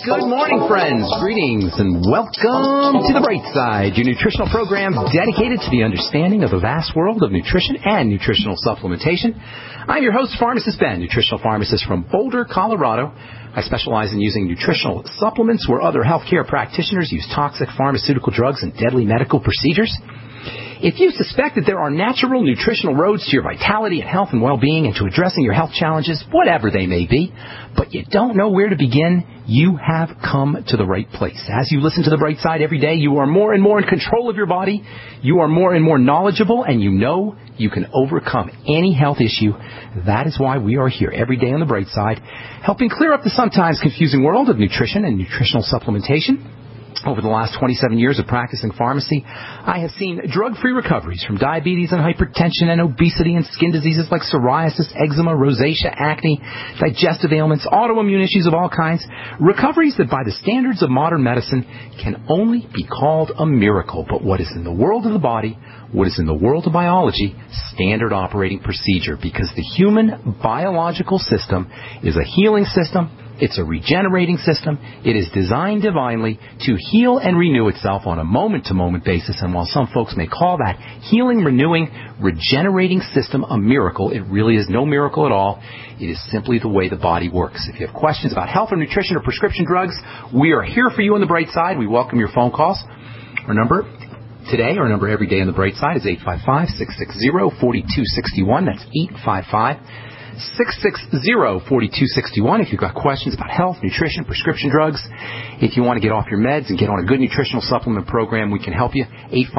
Good morning, friends. Greetings and welcome to The Bright Side, your nutritional program dedicated to the understanding of the vast world of nutrition and nutritional supplementation. I'm your host, Pharmacist Ben, nutritional pharmacist from Boulder, Colorado. I specialize in using nutritional supplements where other healthcare practitioners use toxic pharmaceutical drugs and deadly medical procedures. If you suspect that there are natural nutritional roads to your vitality and health and well-being and to addressing your health challenges, whatever they may be, but you don't know where to begin, you have come to the right place. As you listen to The Bright Side every day, you are more and more in control of your body, you are more and more knowledgeable, and you know you can overcome any health issue. That is why we are here every day on The Bright Side, helping clear up the sometimes confusing world of nutrition and nutritional supplementation. Over the last 27 years of practicing pharmacy, I have seen drug-free recoveries from diabetes and hypertension and obesity and skin diseases like psoriasis, eczema, rosacea, acne, digestive ailments, autoimmune issues of all kinds. Recoveries that by the standards of modern medicine can only be called a miracle. But what is in the world of the body, what is in the world of biology, standard operating procedure. Because the human biological system is a healing system. It's a regenerating system. It is designed divinely to heal and renew itself on a moment-to-moment basis. And while some folks may call that healing, renewing, regenerating system a miracle, it really is no miracle at all. It is simply the way the body works. If you have questions about health or nutrition or prescription drugs, we are here for you on The Bright Side. We welcome your phone calls. Our number today, our number every day on The Bright Side is 855-660-4261. That's 855-660-4261. If you've got questions about health, nutrition, prescription drugs, if you want to get off your meds and get on a good nutritional supplement program, we can help you.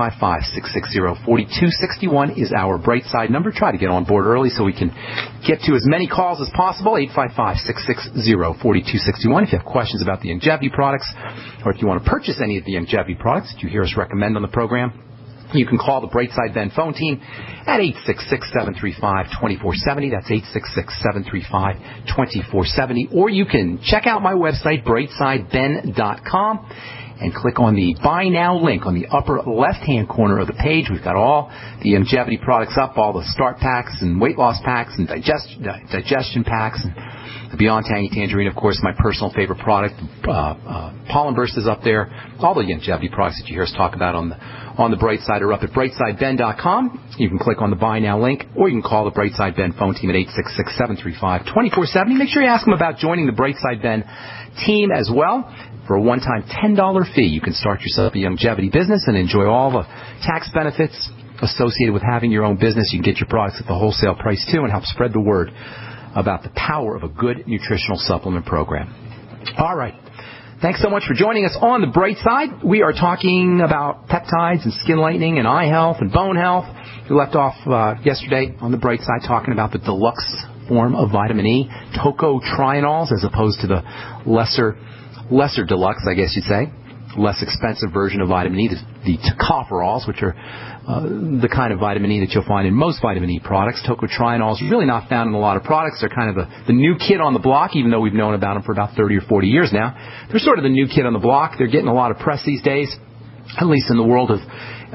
855-660-4261 is our Bright Side number. Try to get on board early so we can get to as many calls as possible. 855-660-4261. If you have questions about the Youngevity products, or if you want to purchase any of the Youngevity products that you hear us recommend on the program, you can call the Bright Side Ben phone team at 866-735-2470. That's 866-735-2470. Or you can check out my website, brightsideben.com, and click on the Buy Now link on the upper left-hand corner of the page. We've got all the Youngevity products up, all the start packs and weight loss packs and digestion packs, and the Beyond Tangy Tangerine, of course, my personal favorite product. Pollen Burst is up there. All the Youngevity products that you hear us talk about on the Bright Side are up at brightsideben.com. You can click on the Buy Now link, or you can call the Bright Side Ben phone team at 866-735-2470. Make sure you ask them about joining the Bright Side Ben team as well. For a one-time $10 fee, you can start yourself a Youngevity business and enjoy all the tax benefits associated with having your own business. You can get your products at the wholesale price, too, and help spread the word about the power of a good nutritional supplement program. All right. Thanks so much for joining us on the Bright Side. We are talking about peptides and skin lightening and eye health and bone health. We left off yesterday on the Bright Side talking about the deluxe form of vitamin E, tocotrienols, as opposed to the lesser deluxe, I guess you'd say, less expensive version of vitamin E, the tocopherols, which are the kind of vitamin E that you'll find in most vitamin E products. Tocotrienols are really not found in a lot of products. They're kind of the new kid on the block, even though we've known about them for about 30 or 40 years now. They're sort of the new kid on the block. They're getting a lot of press these days, at least in the world of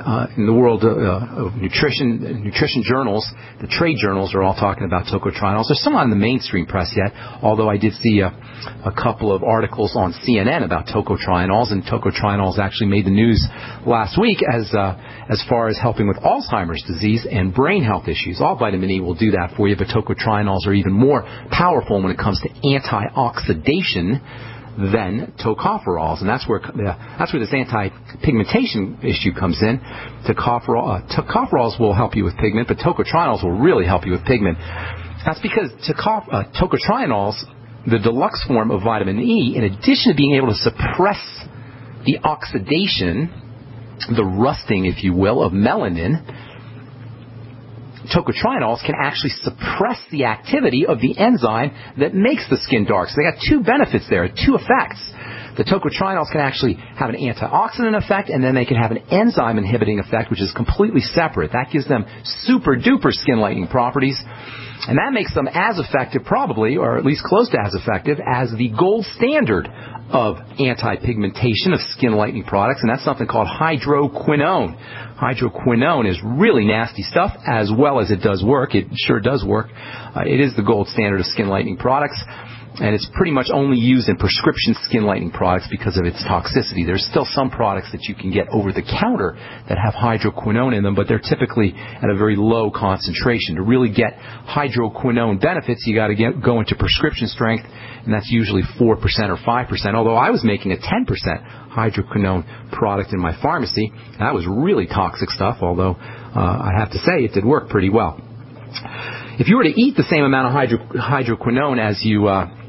nutrition journals. The trade journals are all talking about tocotrienols. They're still not in the mainstream press yet, although I did see a couple of articles on CNN about tocotrienols, and tocotrienols actually made the news last week as far as helping with Alzheimer's disease and brain health issues. All vitamin E will do that for you, but tocotrienols are even more powerful when it comes to antioxidation than tocopherols, and that's where this anti-pigmentation issue comes in. Tocopherols will help you with pigment, but tocotrienols will really help you with pigment. That's because tocotrienols, the deluxe form of vitamin E, in addition to being able to suppress the oxidation, the rusting, if you will, of melanin, tocotrienols can actually suppress the activity of the enzyme that makes the skin dark. So they got two benefits there, two effects. The tocotrienols can actually have an antioxidant effect, and then they can have an enzyme inhibiting effect, which is completely separate. That gives them super duper skin lightening properties. And that makes them as effective, probably, or at least close to as effective, as the gold standard of anti-pigmentation of skin lightening products, and that's something called hydroquinone. Hydroquinone is really nasty stuff, as well as it does work. It sure does work. It is the gold standard of skin lightening products. and it's pretty much only used in prescription skin lightening products because of its toxicity. There's still some products that you can get over the counter that have hydroquinone in them, but they're typically at a very low concentration. To really get hydroquinone benefits, you got to go into prescription strength, and that's usually 4% or 5%, although I was making a 10% hydroquinone product in my pharmacy. That was really toxic stuff, although I have to say it did work pretty well. If you were to eat the same amount of hydroquinone as you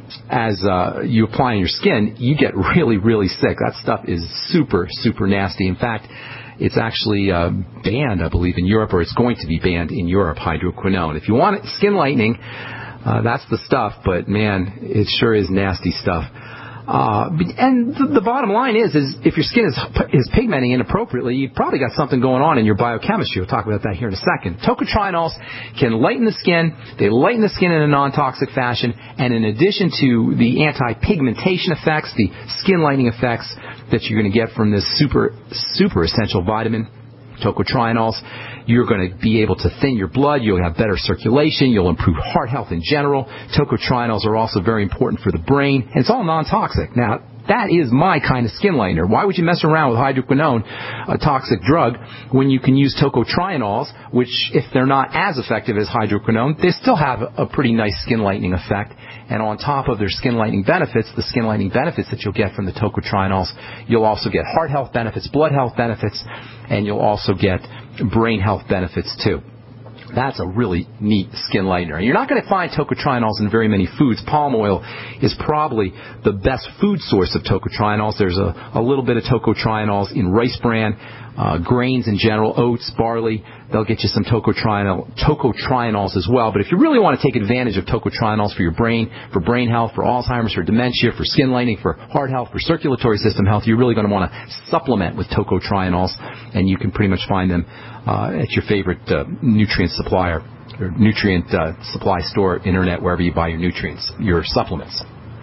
apply on your skin, you get really, really sick. That stuff is super, super nasty. In fact, it's actually banned, I believe, in Europe, or it's going to be banned in Europe, hydroquinone. If you want skin lightening, that's the stuff, but man, it sure is nasty stuff. And the bottom line is if your skin is pigmenting inappropriately, you've probably got something going on in your biochemistry. We'll talk about that here in a second. Tocotrienols can lighten the skin. They lighten the skin in a non-toxic fashion. And in addition to the anti-pigmentation effects, the skin lightening effects that you're going to get from this super, super essential vitamin, tocotrienols, you're going to be able to thin your blood. You'll have better circulation. You'll improve heart health in general. Tocotrienols are also very important for the brain. And it's all non-toxic. Now, that is my kind of skin lightener. Why would you mess around with hydroquinone, a toxic drug, when you can use tocotrienols, which, if they're not as effective as hydroquinone, they still have a pretty nice skin lightening effect. And on top of their skin lightening benefits, the skin lightening benefits that you'll get from the tocotrienols, you'll also get heart health benefits, blood health benefits, and you'll also get brain health benefits too. That's a really neat skin lightener. And you're not going to find tocotrienols in very many foods. Palm oil is probably the best food source of tocotrienols. There's a little bit of tocotrienols in rice bran, grains in general, oats, barley. They'll get you some tocotrienols as well. But if you really want to take advantage of tocotrienols for your brain, for brain health, for Alzheimer's, for dementia, for skin lightening, for heart health, for circulatory system health, you're really going to want to supplement with tocotrienols, and you can pretty much find them at your favorite nutrient supplier or nutrient supply store, internet, wherever you buy your nutrients, your supplements.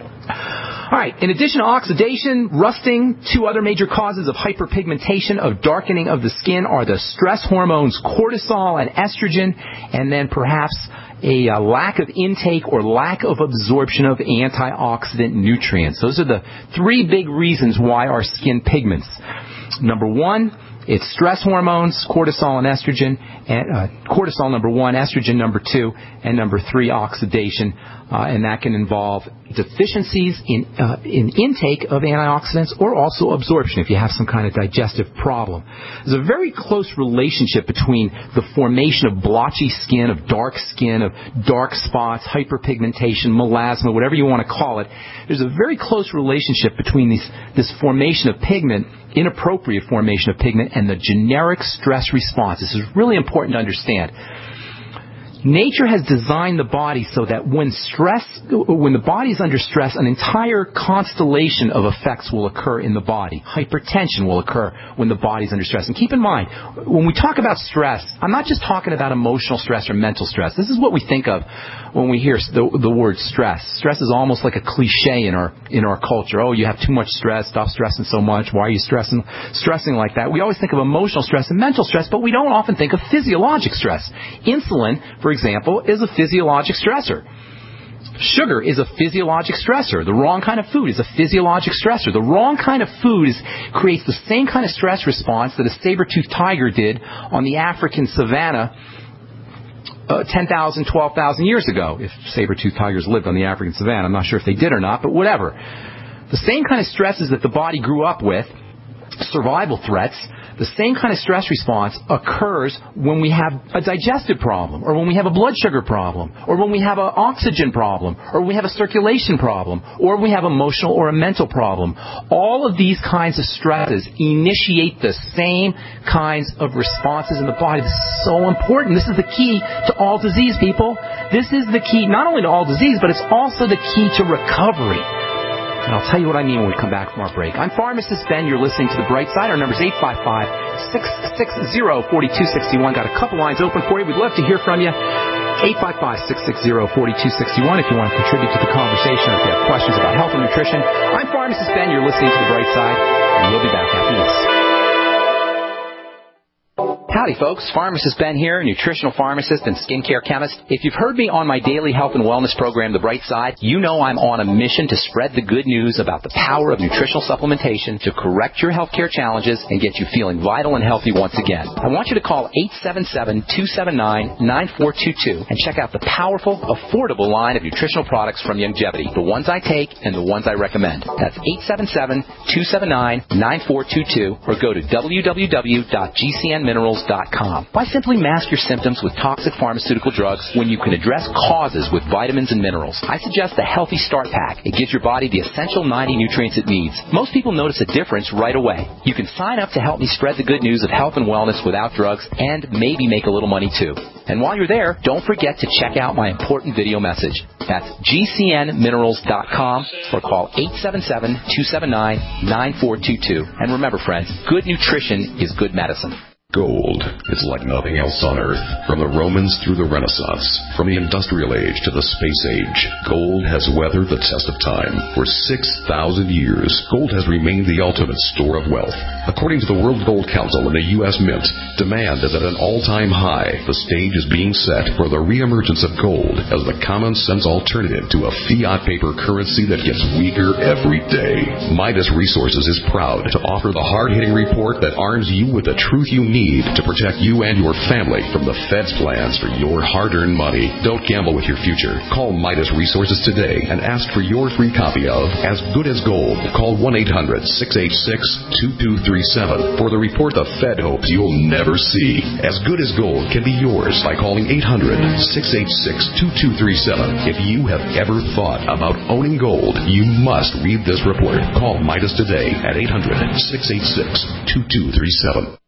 All right, in addition to oxidation, rusting, two other major causes of hyperpigmentation, of darkening of the skin, are the stress hormones cortisol and estrogen, and then perhaps a lack of intake or lack of absorption of antioxidant nutrients. Those are the three big reasons why our skin pigments. Number one, it's stress hormones, cortisol and estrogen. And, cortisol, number one, estrogen, number two, and number three, oxidation. And that can involve deficiencies in intake of antioxidants or also absorption if you have some kind of digestive problem. There's a very close relationship between the formation of blotchy skin, of dark spots, hyperpigmentation, melasma, whatever you want to call it. There's a very close relationship between this formation of pigment, inappropriate formation of pigment, and the generic stress response. This is really important to understand. Nature has designed the body so that when the body is under stress, an entire constellation of effects will occur in the body. Hypertension will occur when the body is under stress. And keep in mind, when we talk about stress, I'm not just talking about emotional stress or mental stress. This is what we think of when we hear the word stress. Stress is almost like a cliche in our culture. Oh, you have too much stress. Stop stressing so much. Why are you stressing like that? We always think of emotional stress and mental stress, but we don't often think of physiologic stress. Insulin, for example, is a physiologic stressor. Sugar is a physiologic stressor. The wrong kind of food is a physiologic stressor. The wrong kind of food creates the same kind of stress response that a saber-toothed tiger did on the African savanna 10,000, 12,000 years ago. If saber-toothed tigers lived on the African savanna, I'm not sure if they did or not, but whatever. The same kind of stresses that the body grew up with, survival threats, the same kind of stress response occurs when we have a digestive problem, or when we have a blood sugar problem, or when we have an oxygen problem, or when we have a circulation problem, or we have emotional or a mental problem. All of these kinds of stresses initiate the same kinds of responses in the body. This is so important. This is the key to all disease, people. This is the key not only to all disease, but it's also the key to recovery. And I'll tell you what I mean when we come back from our break. I'm Pharmacist Ben. You're listening to The Bright Side. Our number's 855-660-4261. Got a couple lines open for you. We'd love to hear from you. 855-660-4261 if you want to contribute to the conversation or if you have questions about health and nutrition. I'm Pharmacist Ben. You're listening to The Bright Side. And we'll be back after this. Howdy, folks. Pharmacist Ben here, nutritional pharmacist and skincare chemist. If you've heard me on my daily health and wellness program, The Bright Side, you know I'm on a mission to spread the good news about the power of nutritional supplementation to correct your healthcare challenges and get you feeling vital and healthy once again. I want you to call 877-279-9422 and check out the powerful, affordable line of nutritional products from Youngevity, the ones I take and the ones I recommend. That's 877-279-9422 or go to www.gcnminerals.com. Why simply mask your symptoms with toxic pharmaceutical drugs when you can address causes with vitamins and minerals? I suggest the Healthy Start Pack. It gives your body the essential 90 nutrients it needs. Most people notice a difference right away. You can sign up to help me spread the good news of health and wellness without drugs and maybe make a little money too. And while you're there, don't forget to check out my important video message. That's gcnminerals.com or call 877-279-9422. And remember, friends, good nutrition is good medicine. Gold is like nothing else on Earth. From the Romans through the Renaissance, from the Industrial Age to the Space Age, gold has weathered the test of time. For 6,000 years, gold has remained the ultimate store of wealth. According to the World Gold Council and the U.S. Mint, demand is at an all-time high. The stage is being set for the reemergence of gold as the common-sense alternative to a fiat paper currency that gets weaker every day. Midas Resources is proud to offer the hard-hitting report that arms you with the truth you need to protect you and your family from the Fed's plans for your hard-earned money. Don't gamble with your future. Call Midas Resources today and ask for your free copy of As Good as Gold. Call 1-800-686-2237 for the report the Fed hopes you'll never see. As Good as Gold can be yours by calling 800-686-2237. If you have ever thought about owning gold, you must read this report. Call Midas today at 800-686-2237.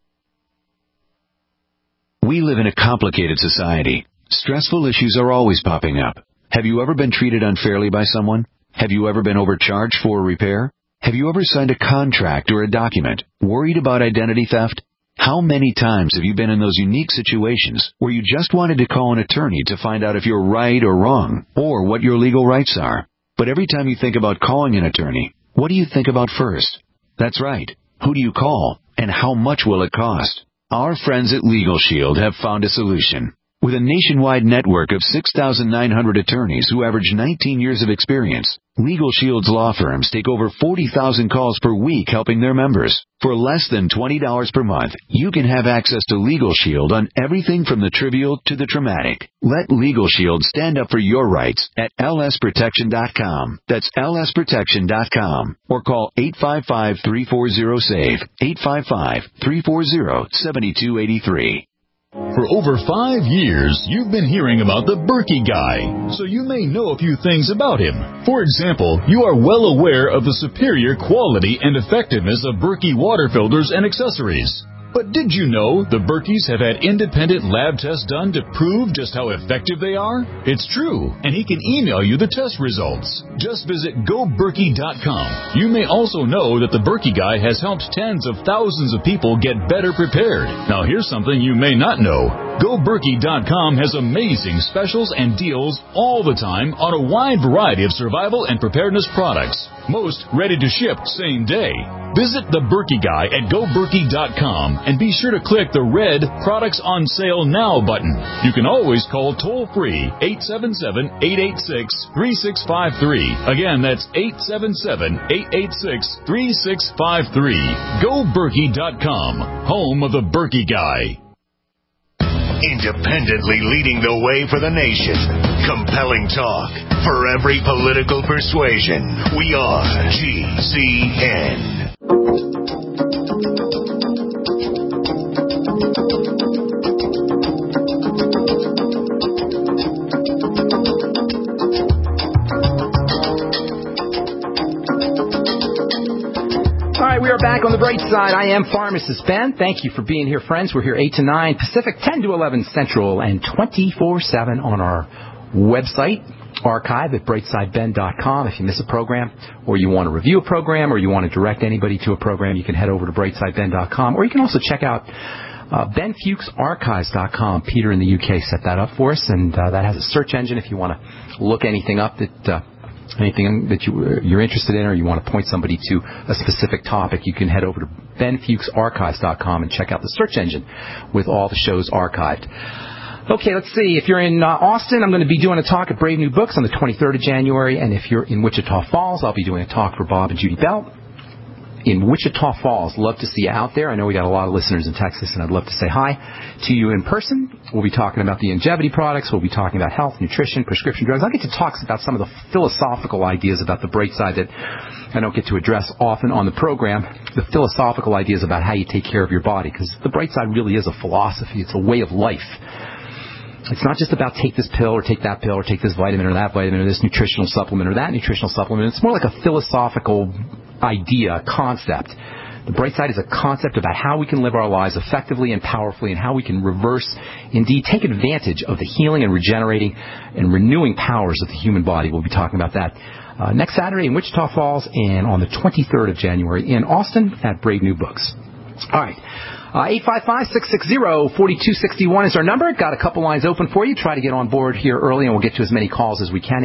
We live in a complicated society. Stressful issues are always popping up. Have you ever been treated unfairly by someone? Have you ever been overcharged for a repair? Have you ever signed a contract or a document worried about identity theft? How many times have you been in those unique situations where you just wanted to call an attorney to find out if you're right or wrong, or what your legal rights are? But every time you think about calling an attorney, what do you think about first? That's right. Who do you call, and how much will it cost? Our friends at Legal Shield have found a solution. With a nationwide network of 6,900 attorneys who average 19 years of experience, Legal Shield's law firms take over 40,000 calls per week helping their members. For less than $20 per month, you can have access to Legal Shield on everything from the trivial to the traumatic. Let Legal Shield stand up for your rights at lsprotection.com. That's lsprotection.com. Or call 855-340-SAVE, 855-340-7283. For over 5 years, you've been hearing about the Berkey Guy, so you may know a few things about him. For example, you are well aware of the superior quality and effectiveness of Berkey water filters and accessories. But did you know the Berkeys have had independent lab tests done to prove just how effective they are? It's true, and he can email you the test results. Just visit GoBerkey.com. You may also know that the Berkey Guy has helped tens of thousands of people get better prepared. Now here's something you may not know. GoBerkey.com has amazing specials and deals all the time on a wide variety of survival and preparedness products. Most ready to ship same day. Visit the Berkey Guy at GoBerkey.com and be sure to click the red Products on Sale Now button. You can always call toll-free 877-886-3653. Again, that's 877-886-3653. GoBerkey.com, home of the Berkey Guy. Independently leading the way for the nation. Compelling talk for every political persuasion. We are GCN. All right, we are back on the bright side. I am Pharmacist Ben. Thank you for being here, friends. We're here 8 to 9 Pacific, 10 to 11 Central, and 24/7 on our website, archive at brightsideben.com. If you miss a program, or you want to review a program, or you want to direct anybody to a program, you can head over to brightsideben.com, or you can also check out benfuchsarchives.com. Peter in the UK set that up for us, and that has a search engine if you want to look anything up that anything that you're interested in, or you want to point somebody to a specific topic, you can head over to benfuchsarchives.com and check out the search engine with all the shows archived. Okay, let's see. If you're in Austin, I'm going to be doing a talk at Brave New Books on the 23rd of January. And if you're in Wichita Falls, I'll be doing a talk for Bob and Judy Bell in Wichita Falls. Love to see you out there. I know we got a lot of listeners in Texas, and I'd love to say hi to you in person. We'll be talking about the longevity products. We'll be talking about health, nutrition, prescription drugs. I'll get to talk about some of the philosophical ideas about the bright side that I don't get to address often on the program, the philosophical ideas about how you take care of your body, because the bright side really is a philosophy. It's a way of life. It's not just about take this pill or take that pill or take this vitamin or that vitamin or this nutritional supplement or that nutritional supplement. It's more like a philosophical idea, concept. The bright side is a concept about how we can live our lives effectively and powerfully, and how we can reverse, indeed, take advantage of the healing and regenerating and renewing powers of the human body. We'll be talking about that next Saturday in Wichita Falls, and on the 23rd of January in Austin at Brave New Books. All right. 855-660-4261 is our number. Got a couple lines open for you. Try to get on board here early, and we'll get to as many calls as we can.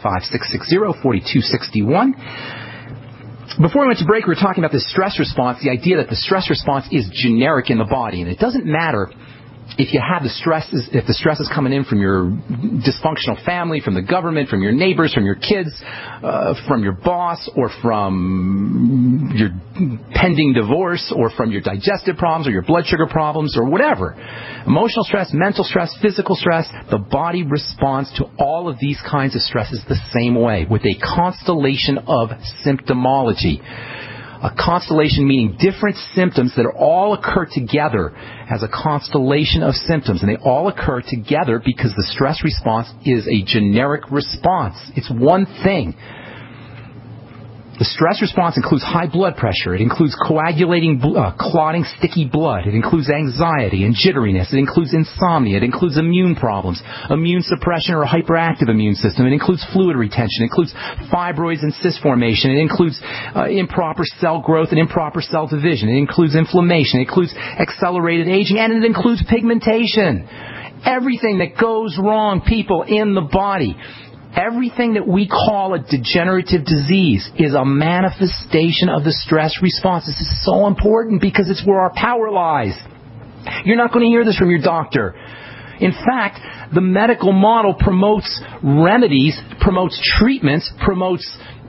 855-660-4261. Before we went to break, we were talking about the stress response, the idea that the stress response is generic in the body, and it doesn't matter if you have the stresses, if the stress is coming in from your dysfunctional family, from the government, from your neighbors, from your kids, from your boss, or from your pending divorce, or from your digestive problems, or your blood sugar problems, or whatever. Emotional stress, mental stress, physical stress, the body responds to all of these kinds of stresses the same way, with a constellation of symptomology. A constellation meaning different symptoms that all occur together as a constellation of symptoms. And they all occur together because the stress response is a generic response. It's one thing. The stress response includes high blood pressure. It includes coagulating, clotting, sticky blood. It includes anxiety and jitteriness. It includes insomnia. It includes immune problems, immune suppression or hyperactive immune system. It includes fluid retention. It includes fibroids and cyst formation. It includes improper cell growth and improper cell division. It includes inflammation. It includes accelerated aging. And it includes pigmentation. Everything that goes wrong, people, in the body. Everything that we call a degenerative disease is a manifestation of the stress response. This is so important because it's where our power lies. You're not going to hear this from your doctor. In fact, the medical model promotes remedies, promotes treatments, promotes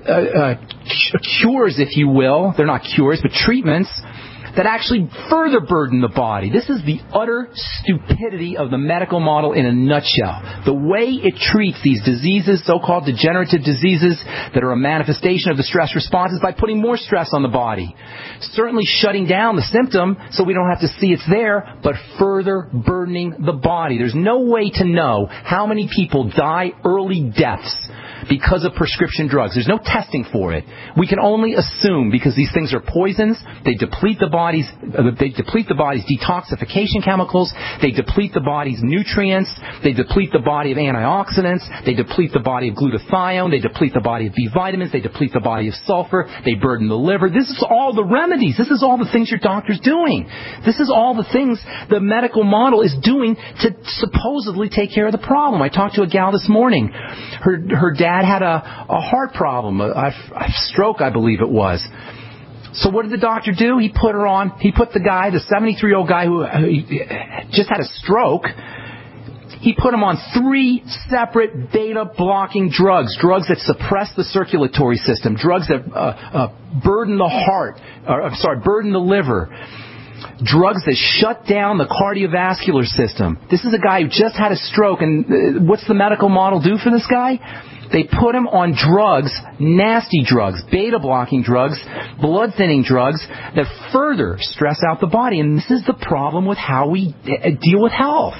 cures, if you will. They're not cures, but treatments that actually further burden the body. This is the utter stupidity of the medical model in a nutshell. The way it treats these diseases, so-called degenerative diseases that are a manifestation of the stress response, is by putting more stress on the body. Certainly shutting down the symptom so we don't have to see it's there, but further burdening the body. There's no way to know how many people die early deaths because of prescription drugs. There's no testing for it. We can only assume, because these things are poisons. They deplete the body's detoxification chemicals. They deplete the body's nutrients. They deplete the body of antioxidants. They deplete the body of glutathione. They deplete the body of B vitamins. They deplete the body of sulfur. They burden the liver. This is all the remedies. This is all the things your doctor's doing. This is all the things the medical model is doing to supposedly take care of the problem. I talked to a gal this morning. Her dad had a heart problem, a stroke, I believe it was. So what did the doctor do? He put the guy, the 73-year-old guy who just had a stroke, he put him on 3 separate beta-blocking drugs that suppress the circulatory system, drugs that burden the heart, burden the liver, drugs that shut down the cardiovascular system. This is a guy who just had a stroke, and what's the medical model do for this guy? They put him on drugs, nasty drugs, beta-blocking drugs, blood-thinning drugs that further stress out the body. And this is the problem with how we deal with health.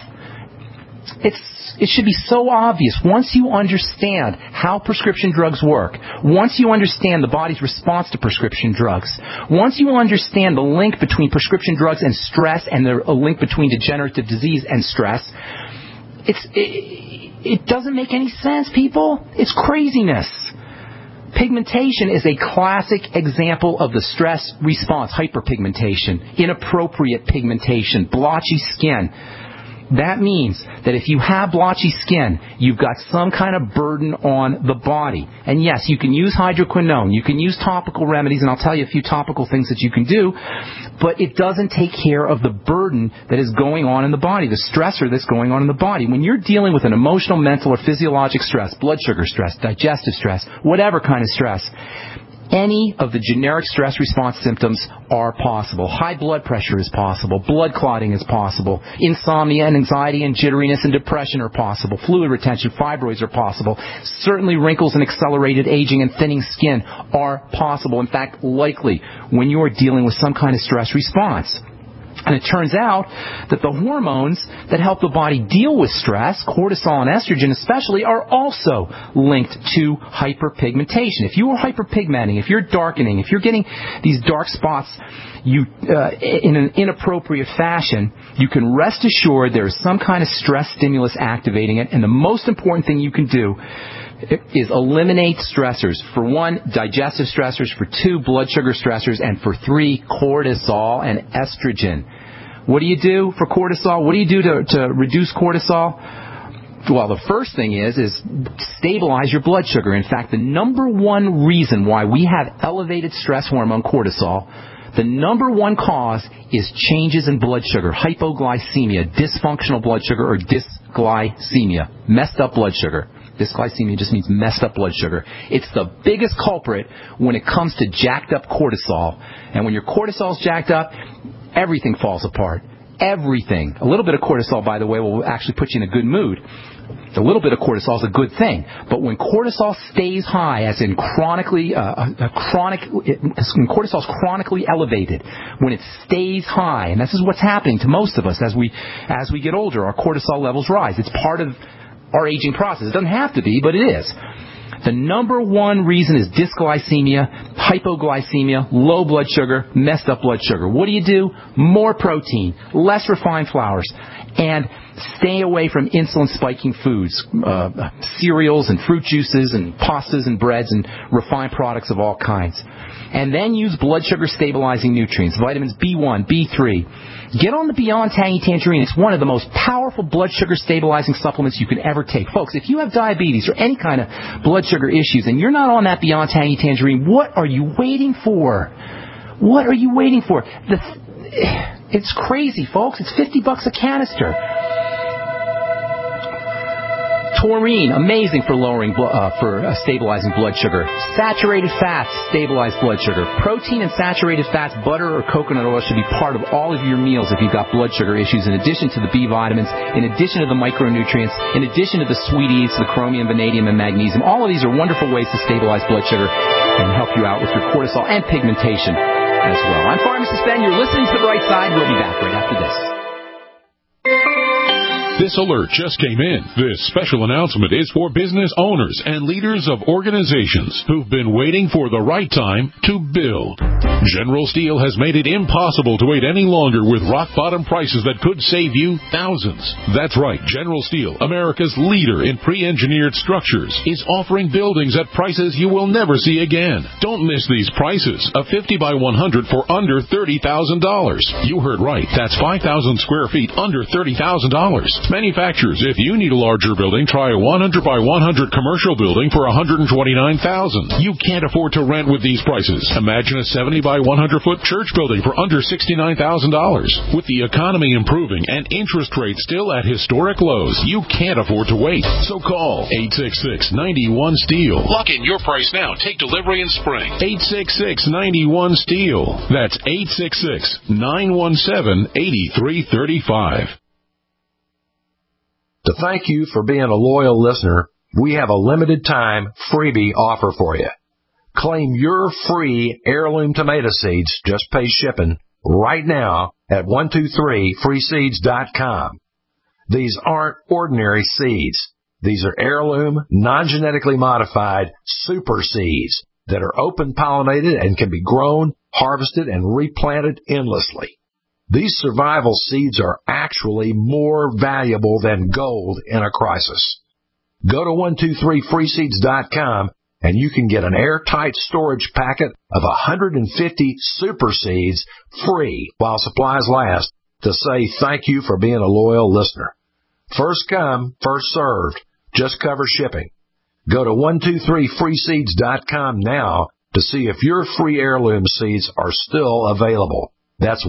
It should be so obvious. Once you understand how prescription drugs work, once you understand the body's response to prescription drugs, once you understand the link between prescription drugs and stress and the link between degenerative disease and stress, it doesn't make any sense, people. It's craziness. Pigmentation is a classic example of the stress response, hyperpigmentation, inappropriate pigmentation, blotchy skin. That means that if you have blotchy skin, you've got some kind of burden on the body. And yes, you can use hydroquinone, you can use topical remedies, and I'll tell you a few topical things that you can do, but it doesn't take care of the burden that is going on in the body, the stressor that's going on in the body. When you're dealing with an emotional, mental, or physiologic stress, blood sugar stress, digestive stress, whatever kind of stress, any of the generic stress response symptoms are possible. High blood pressure is possible. Blood clotting is possible. Insomnia and anxiety and jitteriness and depression are possible. Fluid retention, fibroids are possible. Certainly wrinkles and accelerated aging and thinning skin are possible. In fact, likely when you are dealing with some kind of stress response. And it turns out that the hormones that help the body deal with stress, cortisol and estrogen especially, are also linked to hyperpigmentation. If you are hyperpigmenting, if you're darkening, if you're getting these dark spots in an inappropriate fashion, you can rest assured there is some kind of stress stimulus activating it. And the most important thing you can do is eliminate stressors. For one, digestive stressors. For two, blood sugar stressors. And for three, cortisol and estrogen. What do you do for cortisol? What do you do to reduce cortisol? Well, the first thing is stabilize your blood sugar. In fact, the number one reason why we have elevated stress hormone cortisol, the number one cause is changes in blood sugar, hypoglycemia, dysfunctional blood sugar, or dysglycemia, messed up blood sugar. Dysglycemia just means messed up blood sugar. It's the biggest culprit when it comes to jacked up cortisol. And when your cortisol's jacked up, everything falls apart. Everything. A little bit of cortisol, by the way, will actually put you in a good mood. A little bit of cortisol is a good thing. But when cortisol stays high, as in when cortisol is chronically elevated, when it stays high, and this is what's happening to most of us as we get older, our cortisol levels rise. It's part of our aging process. It doesn't have to be, but it is. The number one reason is dysglycemia, hypoglycemia, low blood sugar, messed up blood sugar. What do? More protein, less refined flours, and stay away from insulin-spiking foods, cereals and fruit juices and pastas and breads and refined products of all kinds. And then use blood sugar stabilizing nutrients, vitamins B1, B3. Get on the Beyond Tangy Tangerine. It's one of the most powerful blood sugar stabilizing supplements you can ever take. Folks, if you have diabetes or any kind of blood sugar issues and you're not on that Beyond Tangy Tangerine, what are you waiting for? What are you waiting for? It's crazy, folks. It's $50 a canister. Taurine, amazing for stabilizing blood sugar. Saturated fats stabilize blood sugar. Protein and saturated fats, butter or coconut oil should be part of all of your meals if you've got blood sugar issues, in addition to the B vitamins, in addition to the micronutrients, in addition to the sweeties, the chromium, vanadium, and magnesium. All of these are wonderful ways to stabilize blood sugar and help you out with your cortisol and pigmentation as well. I'm Pharmacist Ben. You're listening to The Bright Side. We'll be back right after this. This alert just came in. This special announcement is for business owners and leaders of organizations who've been waiting for the right time to build. General Steel has made it impossible to wait any longer with rock-bottom prices that could save you thousands. That's right. General Steel, America's leader in pre-engineered structures, is offering buildings at prices you will never see again. Don't miss these prices. A 50 by 100 for under $30,000. You heard right. That's 5,000 square feet under $30,000. Manufacturers, if you need a larger building, try a 100 by 100 commercial building for $129,000. You can't afford to rent with these prices. Imagine a 70 by 100 foot church building for under $69,000. With the economy improving and interest rates still at historic lows, you can't afford to wait. So call 866-91-STEEL. Lock in your price now. Take delivery in spring. 866-91-STEEL. That's 866-917-8335. To thank you for being a loyal listener, we have a limited time freebie offer for you. Claim your free heirloom tomato seeds, just pay shipping, right now at 123freeseeds.com. These aren't ordinary seeds. These are heirloom, non-genetically modified super seeds that are open pollinated and can be grown, harvested, and replanted endlessly. These survival seeds are actually more valuable than gold in a crisis. Go to 123freeseeds.com and you can get an airtight storage packet of 150 super seeds free while supplies last to say thank you for being a loyal listener. First come, first served. Just cover shipping. Go to 123freeseeds.com now to see if your free heirloom seeds are still available. That's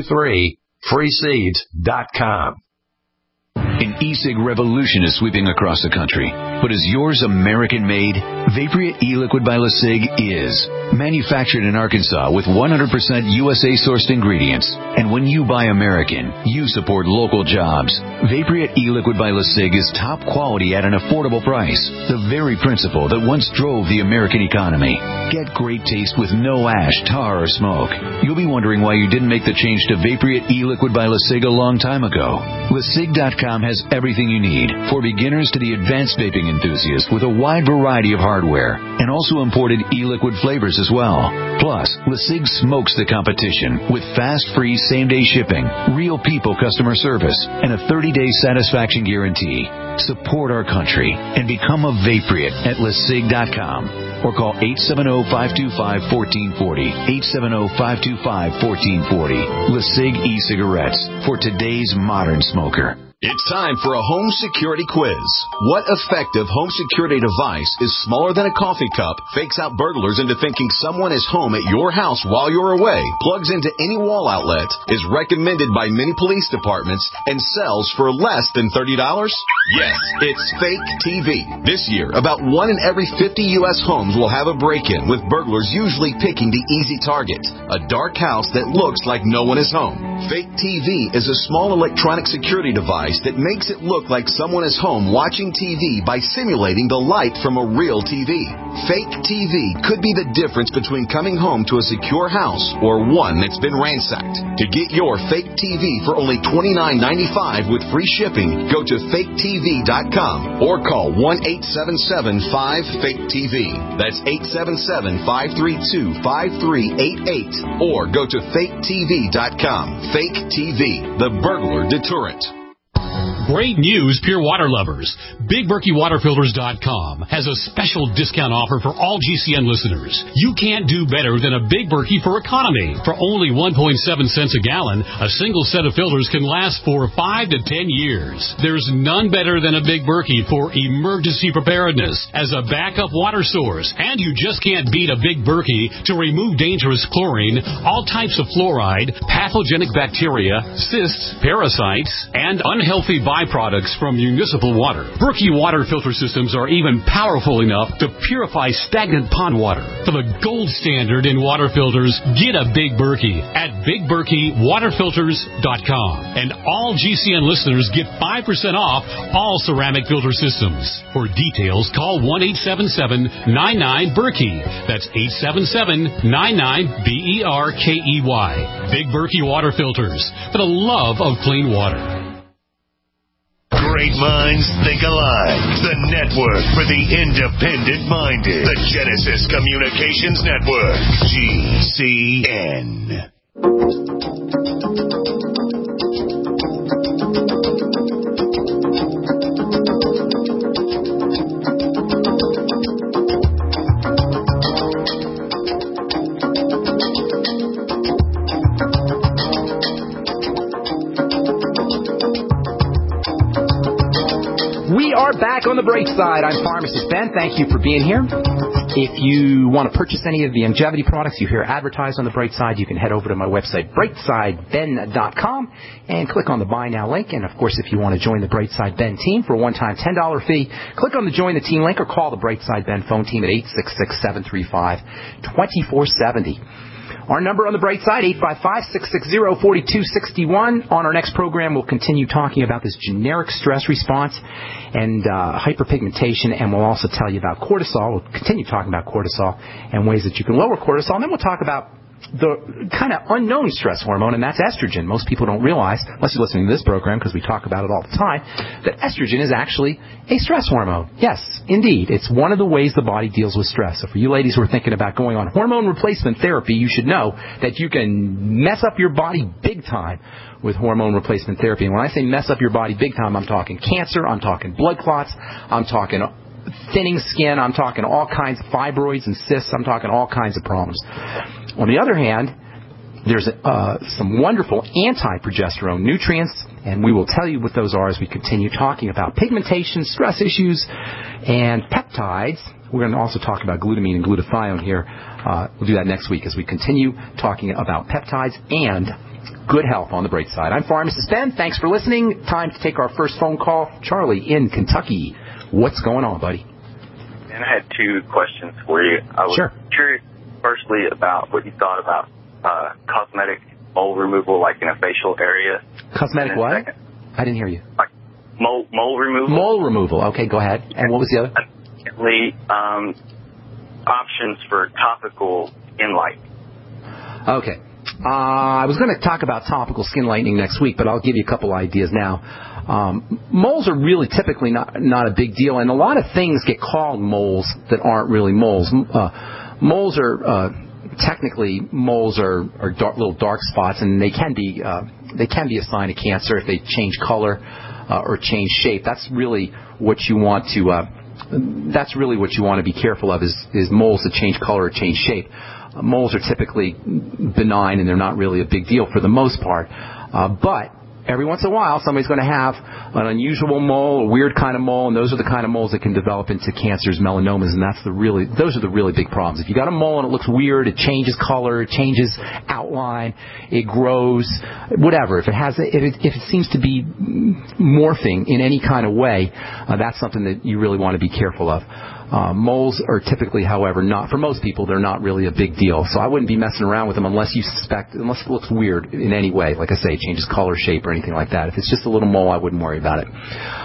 123freeseeds.com. An e-cig revolution is sweeping across the country. But is yours American-made? Vaporeat e-liquid by LeSig is. Manufactured in Arkansas with 100% USA-sourced ingredients. And when you buy American, you support local jobs. Vaporeat e-liquid by LeSig is top quality at an affordable price. The very principle that once drove the American economy. Get great taste with no ash, tar, or smoke. You'll be wondering why you didn't make the change to Vaporeat e-liquid by LeSig a long time ago. LeSig.com has everything you need, for beginners to the advanced vaping enthusiast, with a wide variety of hardware, and also imported e-liquid flavors as well. Plus, LeSig smokes the competition with fast, free, same-day shipping, real people customer service, and a 30-day satisfaction guarantee. Support our country and become a Vaporeat at LeSig.com or call 870-525-1440, 870-525-1440. LeSig e-cigarettes for today's modern smoker. It's time for a home security quiz. What effective home security device is smaller than a coffee cup, fakes out burglars into thinking someone is home at your house while you're away, plugs into any wall outlet, is recommended by many police departments, and sells for less than $30? Yes, it's Fake TV. This year, about 1 in every 50 U.S. homes will have a break-in, with burglars usually picking the easy target, a dark house that looks like no one is home. Fake TV is a small electronic security device that makes it look like someone is home watching TV by simulating the light from a real TV. Fake TV could be the difference between coming home to a secure house or one that's been ransacked. To get your Fake TV for only $29.95 with free shipping, go to faketv.com or call 1-877-5-FAKE-TV. That's 877-532-5388 or go to faketv.com. Fake TV, the burglar deterrent. Great news, pure water lovers. BigBerkeyWaterFilters.com has a special discount offer for all GCN listeners. You can't do better than a Big Berkey for economy. For only 1.7 cents a gallon, a single set of filters can last for 5 to 10 years. There's none better than a Big Berkey for emergency preparedness as a backup water source. And you just can't beat a Big Berkey to remove dangerous chlorine, all types of fluoride, pathogenic bacteria, cysts, parasites, and unhealthy byproducts from municipal water. Berkey water filter systems are even powerful enough to purify stagnant pond water. For the gold standard in water filters, get a Big Berkey at BigBerkeyWaterFilters.com. And all GCN listeners get 5% off all ceramic filter systems. For details, call 1-877-99-BERKEY. That's 877-99-BERKEY. Big Berkey Water Filters, for the love of clean water. Great minds think alike. The network for the independent-minded. The Genesis Communications Network. GCN. We are back on the Bright Side. I'm Pharmacist Ben. Thank you for being here. If you want to purchase any of the longevity products you hear advertised on the Bright Side, you can head over to my website, brightsideben.com, and click on the Buy Now link. And, of course, if you want to join the Bright Side Ben team for a one-time $10 fee, click on the Join the Team link or call the Bright Side Ben phone team at 866-735-2470. Our number on the Bright Side, 855-660-4261. On our next program, we'll continue talking about this generic stress response and hyperpigmentation, and we'll also tell you about cortisol. We'll continue talking about cortisol and ways that you can lower cortisol, and then we'll talk about the kind of unknown stress hormone, and that's estrogen. Most people don't realize, unless you're listening to this program, because we talk about it all the time, that estrogen is actually a stress hormone. Yes, indeed. It's one of the ways the body deals with stress. So for you ladies who are thinking about going on hormone replacement therapy, you should know that you can mess up your body big time with hormone replacement therapy. And when I say mess up your body big time, I'm talking cancer, I'm talking blood clots, I'm talking thinning skin, I'm talking all kinds of fibroids and cysts, I'm talking all kinds of problems. On the other hand, there's some wonderful anti-progesterone nutrients And we will tell you what those are as we continue talking about pigmentation, stress issues, and peptides. We're going to also talk about glutamine and glutathione here. We'll do that next week as we continue talking about peptides and good health on the bright side. I'm Pharmacist Ben. Thanks for listening. Time to take our first phone call. Charlie in Kentucky. What's going on, buddy? And I had 2 questions for you. I was curious, firstly, about what you thought about cosmetic mole removal, like in a facial area. Cosmetic what? Second, I didn't hear you. Like mole removal. Mole removal. Okay, go ahead. And what was the other? Secondly, options for topical skin light. Okay. I was going to talk about topical skin lightening next week, but I'll give you a couple ideas now. Moles are really typically not a big deal, and a lot of things get called moles that aren't really moles. Moles are technically little dark spots, and they can be a sign of cancer if they change color or change shape. That's really what you want to be careful of is moles that change color or change shape. Moles are typically benign and they're not really a big deal for the most part. But every once in a while, somebody's going to have an unusual mole, a weird kind of mole, and those are the kind of moles that can develop into cancers, melanomas, and those are the really big problems. If you got a mole and it looks weird, it changes color, it changes outline, it grows, whatever. If it seems to be morphing in any kind of way, that's something that you really want to be careful of. Moles are typically, however, not, for most people, they're not really a big deal. So I wouldn't be messing around with them unless it looks weird in any way. Like I say, it changes color, shape, or anything like that. If it's just a little mole, I wouldn't worry about it.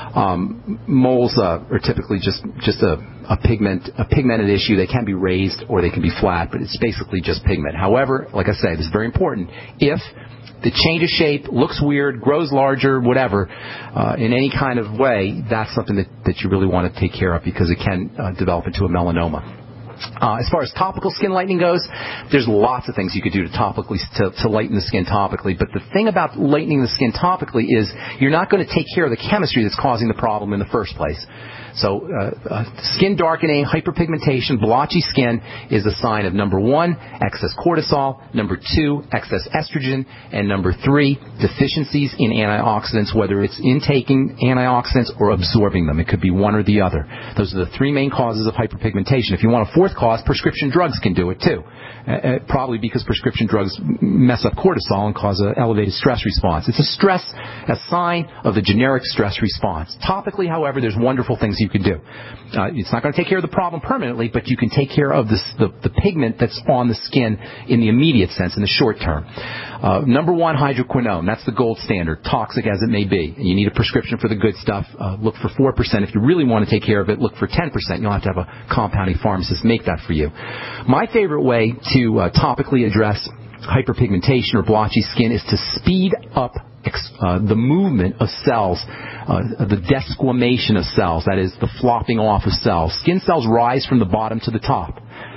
Moles are typically just a pigmented issue. They can be raised or they can be flat, but it's basically just pigment. However, like I say, this is very important. If the change of shape, looks weird, grows larger, whatever, in any kind of way, that's something that you really want to take care of because it can develop into a melanoma. As far as topical skin lightening goes, there's lots of things you could do to lighten the skin topically. But the thing about lightening the skin topically is you're not going to take care of the chemistry that's causing the problem in the first place. So skin darkening, hyperpigmentation, blotchy skin is a sign of, number 1, excess cortisol, number 2, excess estrogen, and number 3, deficiencies in antioxidants, whether it's intaking antioxidants or absorbing them. It could be one or the other. Those are the 3 main causes of hyperpigmentation. If you want a 4th cause, prescription drugs can do it too. Probably because prescription drugs mess up cortisol and cause an elevated stress response. It's a sign of the generic stress response. Topically, however, there's wonderful things you can do. It's not going to take care of the problem permanently, but you can take care of the pigment that's on the skin in the immediate sense, in the short term. Number 1, hydroquinone. That's the gold standard, toxic as it may be. And you need a prescription for the good stuff. Look for 4%. If you really want to take care of it, look for 10%. You'll have to have a compounding pharmacist make that for you. My favorite way to topically address hyperpigmentation or blotchy skin is to speed up the movement of cells, the desquamation of cells, that is, the flopping off of cells. Skin cells rise from the bottom to the top.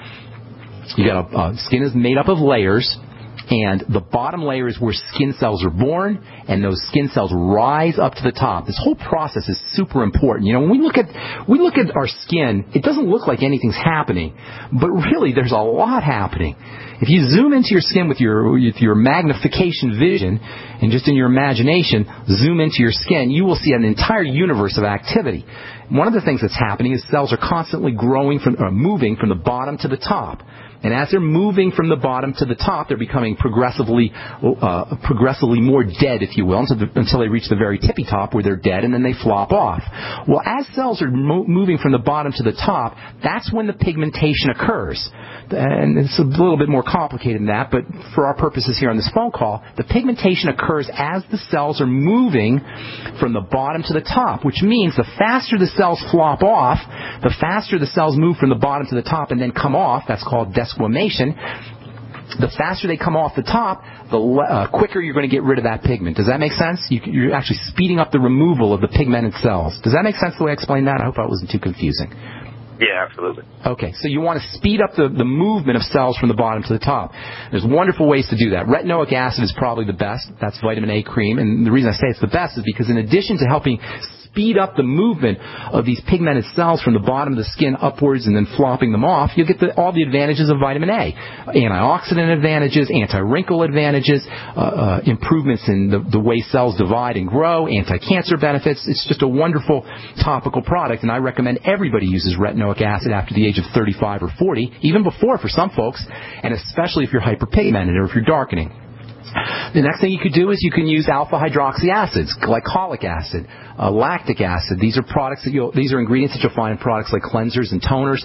Skin is made up of layers, and the bottom layer is where skin cells are born, and those skin cells rise up to the top. This whole process is super important. When we look at our skin, it doesn't look like anything's happening, but really there's a lot happening. If you zoom into your skin with your magnification vision and just in your imagination, zoom into your skin, you will see an entire universe of activity. One of the things that's happening is cells are constantly moving from the bottom to the top. And as they're moving from the bottom to the top, they're becoming progressively more dead, if you will, until they reach the very tippy top where they're dead, and then they flop off. Well, as cells are moving from the bottom to the top, that's when the pigmentation occurs. And it's a little bit more complicated than that, but for our purposes here on this phone call, the pigmentation occurs as the cells are moving from the bottom to the top, which means the faster the cells flop off, the faster the cells move from the bottom to the top and then come off. That's called desquamation. The faster they come off the top, the quicker you're going to get rid of that pigment. Does that make sense? You're actually speeding up the removal of the pigmented cells. Does that make sense the way I explained that? I hope I wasn't too confusing. Yeah, absolutely. Okay, so you want to speed up the movement of cells from the bottom to the top. There's wonderful ways to do that. Retinoic acid is probably the best. That's vitamin A cream. And the reason I say it's the best is because in addition to helping speed up the movement of these pigmented cells from the bottom of the skin upwards and then flopping them off, you'll get all the advantages of vitamin A. Antioxidant advantages, anti-wrinkle advantages, improvements in the way cells divide and grow, anti-cancer benefits. It's just a wonderful topical product, and I recommend everybody uses retinoic acid after the age of 35 or 40, even before for some folks, and especially if you're hyperpigmented or if you're darkening. The next thing you could do is you can use alpha hydroxy acids, glycolic acid, lactic acid. These are products these are ingredients that you'll find in products like cleansers and toners,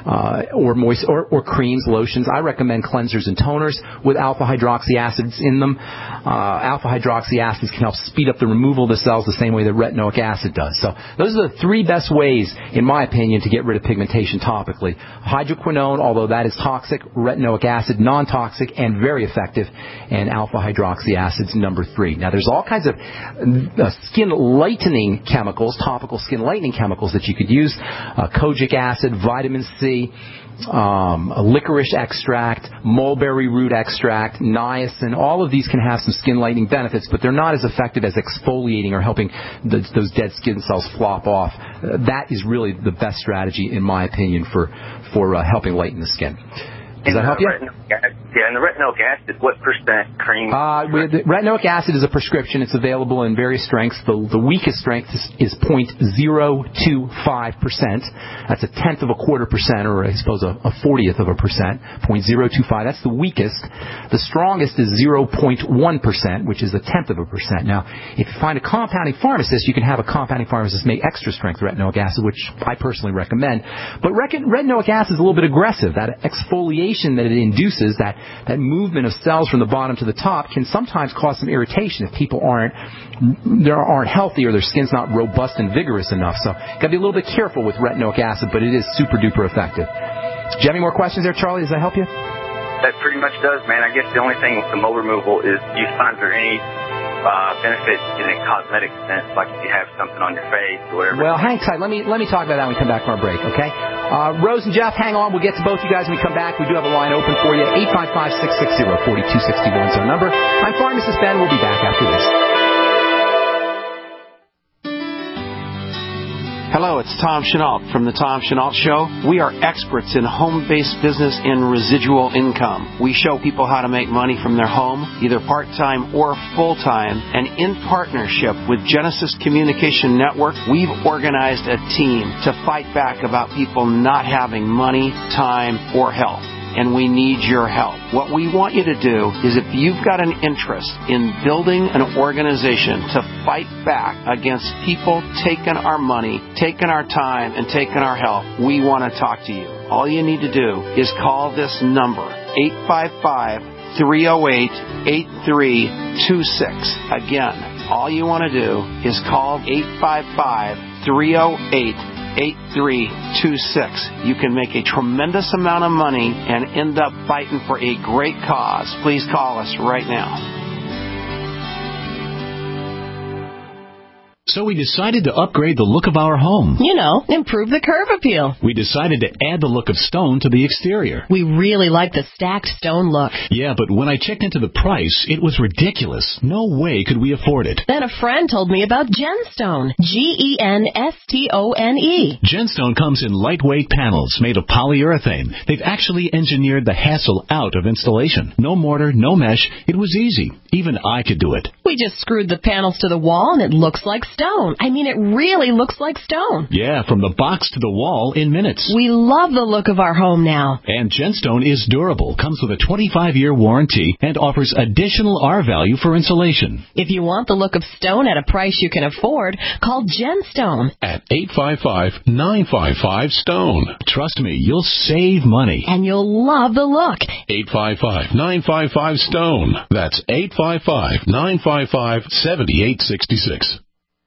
or creams, lotions. I recommend cleansers and toners with alpha hydroxy acids in them. Alpha hydroxy acids can help speed up the removal of the cells the same way that retinoic acid does. So those are the three best ways, in my opinion, to get rid of pigmentation topically. Hydroquinone, although that is toxic, retinoic acid, non-toxic and very effective, and alpha hydroxy acids, number 3. Now, there's all kinds of skin lightening chemicals, topical skin lightening chemicals that you could use. Kojic acid, vitamin C, licorice extract, mulberry root extract, niacin. All of these can have some skin lightening benefits, but they're not as effective as exfoliating or helping those dead skin cells flop off. That is really the best strategy, in my opinion, for helping lighten the skin. Does that help you? And the retinoic acid, what percent cream? Retinoic acid is a prescription. It's available in various strengths. The weakest strength is 0.025%. That's a tenth of a quarter percent, or I suppose a 40th of a percent. 0.025. That's the weakest. The strongest is 0.1%, which is a tenth of a percent. Now, if you find a compounding pharmacist, you can have a compounding pharmacist make extra strength retinoic acid, which I personally recommend. But retinoic acid is a little bit aggressive. That exfoliation that it induces, that movement of cells from the bottom to the top, can sometimes cause some irritation if people aren't healthy or their skin's not robust and vigorous enough. So got to be a little bit careful with retinoic acid, but it is super duper effective. Do you have any more questions there, Charlie? Does that help you? That pretty much does, man. I guess the only thing with the mole removal is, do you find there any benefit in a cosmetic sense, like if you have something on your face or whatever? Well, hang tight. Let me talk about that when we come back from our break, okay? Rose and Jeff, hang on. We'll get to both you guys when we come back. We do have a line open for you. 855-660-4261 is our number. I'm Pharmacist Ben. We'll be back after this. Hello, it's Tom Chenault from The Tom Chenault Show. We are experts in home-based business and residual income. We show people how to make money from their home, either part-time or full-time, and in partnership with Genesis Communication Network, we've organized a team to fight back about people not having money, time, or health. And we need your help. What we want you to do is, if you've got an interest in building an organization to fight back against people taking our money, taking our time, and taking our health, we want to talk to you. All you need to do is call this number, 855-308-8326. Again, all you want to do is call 855-308-8326. You can make a tremendous amount of money and end up fighting for a great cause. Please call us right now. So we decided to upgrade the look of our home. You know, improve the curb appeal. We decided to add the look of stone to the exterior. We really like the stacked stone look. Yeah, but when I checked into the price, it was ridiculous. No way could we afford it. Then a friend told me about Genstone. Genstone. Genstone comes in lightweight panels made of polyurethane. They've actually engineered the hassle out of installation. No mortar, no mesh. It was easy. Even I could do it. We just screwed the panels to the wall and it looks like stone. I mean, it really looks like stone. Yeah, from the box to the wall in minutes. We love the look of our home now. And Genstone is durable, comes with a 25-year warranty, and offers additional R-value for insulation. If you want the look of stone at a price you can afford, call Genstone at 855-955-STONE. Trust me, you'll save money. And you'll love the look. 855-955-STONE. That's 855-955-7866.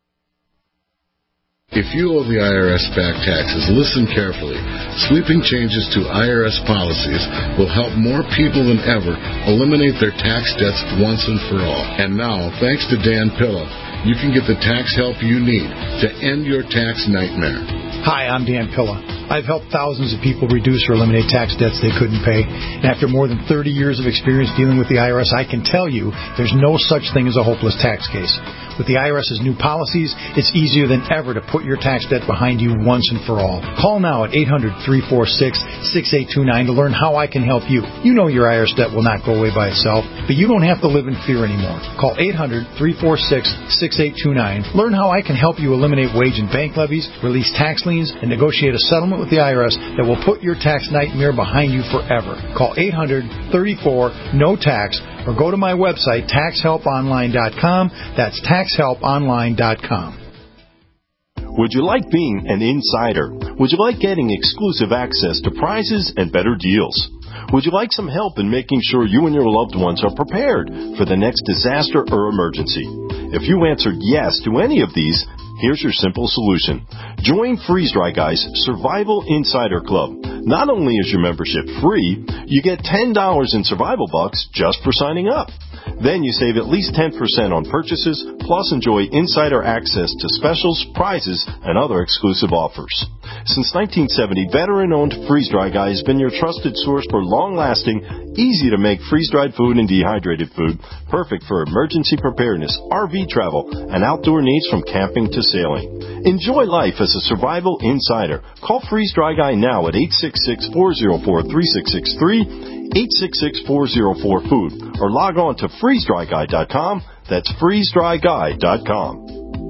If you owe the IRS back taxes, listen carefully. Sweeping changes to IRS policies will help more people than ever eliminate their tax debts once and for all. And now, thanks to Dan Pilla, you can get the tax help you need to end your tax nightmare. Hi, I'm Dan Pilla. I've helped thousands of people reduce or eliminate tax debts they couldn't pay. And after more than 30 years of experience dealing with the IRS, I can tell you there's no such thing as a hopeless tax case. With the IRS's new policies, it's easier than ever to put your tax debt behind you once and for all. Call now at 800-346-6829 to learn how I can help you. You know your IRS debt will not go away by itself, but you don't have to live in fear anymore. Call 800-346-6829. Learn how I can help you eliminate wage and bank levies, release tax liens, and negotiate a settlement with the IRS that will put your tax nightmare behind you forever. Call 800-34-NO-TAX or go to my website, taxhelponline.com. That's taxhelponline.com. Would you like being an insider? Would you like getting exclusive access to prizes and better deals? Would you like some help in making sure you and your loved ones are prepared for the next disaster or emergency? If you answered yes to any of these, here's your simple solution. Join Freeze Dry Guy's Survival Insider Club. Not only is your membership free, you get $10 in survival bucks just for signing up. Then you save at least 10% on purchases, plus enjoy insider access to specials, prizes, and other exclusive offers. Since 1970, veteran-owned Freeze Dry Guy has been your trusted source for long-lasting, easy-to-make freeze-dried food and dehydrated food, perfect for emergency preparedness, RV travel, and outdoor needs from camping to sailing. Enjoy life as a survival insider. Call Freeze Dry Guy now at 866-404-3663, 866-404-FOOD, or log on to freezedryguy.com. That's freezedryguy.com.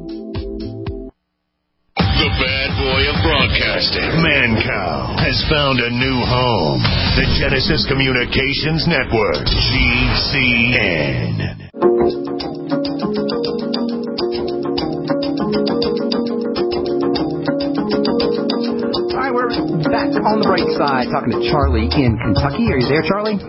The bad boy of broadcasting, Mancow, has found a new home. The Genesis Communications Network, GCN. All right, we're back on the bright side, talking to Charlie in Kentucky. Are you there, Charlie?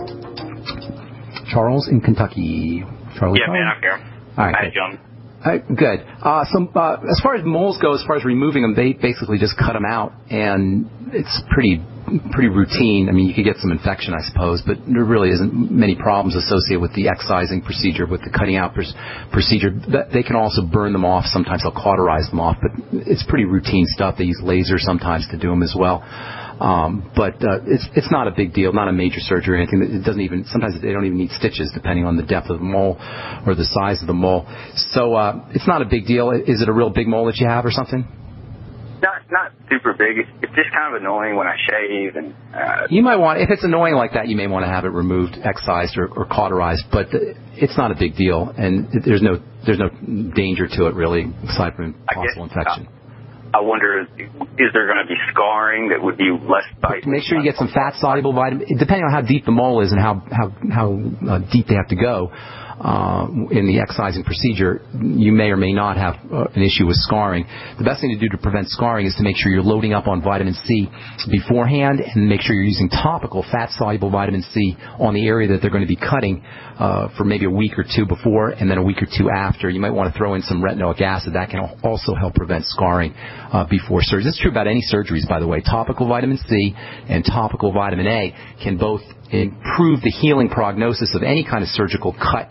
Charles in Kentucky. Charlie? Yeah, man, I'm here. All right. Hi, John. Good. As far as moles go, as far as removing them, they basically just cut them out, and it's pretty routine. I mean, you could get some infection, I suppose, but there really isn't many problems associated with the excising procedure, with the cutting out procedure. They can also burn them off. Sometimes they'll cauterize them off, but it's pretty routine stuff. They use laser sometimes to do them as well. But it's not a big deal, not a major surgery or anything. It doesn't even, sometimes they don't even need stitches depending on the depth of the mole or the size of the mole. So it's not a big deal. Is it a real big mole that you have or something? No, it's not super big. It's just kind of annoying when I shave. And you might want, if it's annoying like that, you may want to have it removed, excised, or cauterized. But it's not a big deal, and there's no danger to it really, aside from possible infection. I wonder, is there going to be scarring that would be less tight? Make sure you get some fat-soluble vitamin. Depending on how deep the mole is and how deep they have to go in the excising procedure, you may or may not have an issue with scarring. The best thing to do to prevent scarring is to make sure you're loading up on vitamin C beforehand, and make sure you're using topical fat-soluble vitamin C on the area that they're going to be cutting for maybe a week or two before, and then a week or two after. You might want to throw in some retinoic acid. That can also help prevent scarring before surgery. This is true about any surgeries, by the way. Topical vitamin C and topical vitamin A can both improve the healing prognosis of any kind of surgical cut